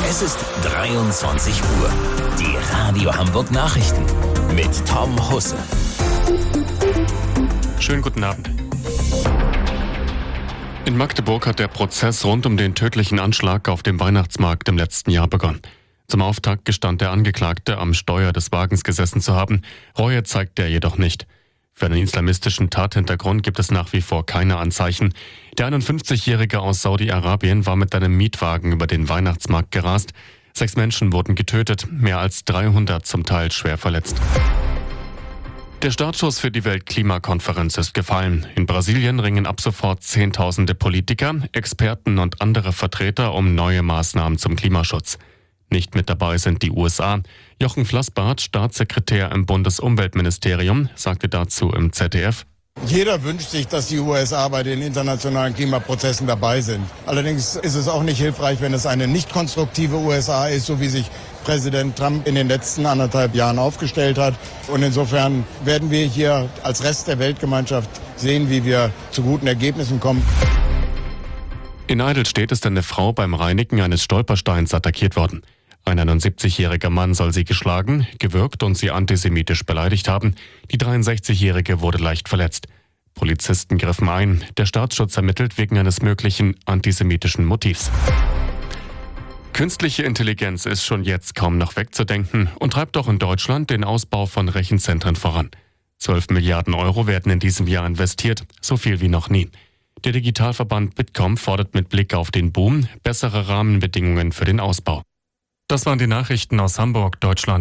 Es ist 23 Uhr. Die Radio Hamburg Nachrichten mit Tom Husse. Schönen guten Abend. In Magdeburg hat der Prozess rund um den tödlichen Anschlag auf dem Weihnachtsmarkt im letzten Jahr begonnen. Zum Auftakt gestand der Angeklagte, am Steuer des Wagens gesessen zu haben. Reue zeigte er jedoch nicht. Für einen islamistischen Tathintergrund gibt es nach wie vor keine Anzeichen. Der 51-Jährige aus Saudi-Arabien war mit einem Mietwagen über den Weihnachtsmarkt gerast. 6 Menschen wurden getötet, mehr als 300 zum Teil schwer verletzt. Der Startschuss für die Weltklimakonferenz ist gefallen. In Brasilien ringen ab sofort Zehntausende Politiker, Experten und andere Vertreter um neue Maßnahmen zum Klimaschutz. Nicht mit dabei sind die USA. Jochen Flassbart, Staatssekretär im Bundesumweltministerium, sagte dazu im ZDF: Jeder wünscht sich, dass die USA bei den internationalen Klimaprozessen dabei sind. Allerdings ist es auch nicht hilfreich, wenn es eine nicht konstruktive USA ist, so wie sich Präsident Trump in den letzten 1,5 Jahren aufgestellt hat. Und insofern werden wir hier als Rest der Weltgemeinschaft sehen, wie wir zu guten Ergebnissen kommen. In Eidelstedt ist eine Frau beim Reinigen eines Stolpersteins attackiert worden. Ein 71-jähriger Mann soll sie geschlagen, gewürgt und sie antisemitisch beleidigt haben. Die 63-jährige wurde leicht verletzt. Polizisten griffen ein. Der Staatsschutz ermittelt wegen eines möglichen antisemitischen Motivs. Künstliche Intelligenz ist schon jetzt kaum noch wegzudenken und treibt auch in Deutschland den Ausbau von Rechenzentren voran. 12 Milliarden Euro werden in diesem Jahr investiert, so viel wie noch nie. Der Digitalverband Bitkom fordert mit Blick auf den Boom bessere Rahmenbedingungen für den Ausbau. Das waren die Nachrichten aus Hamburg, Deutschland.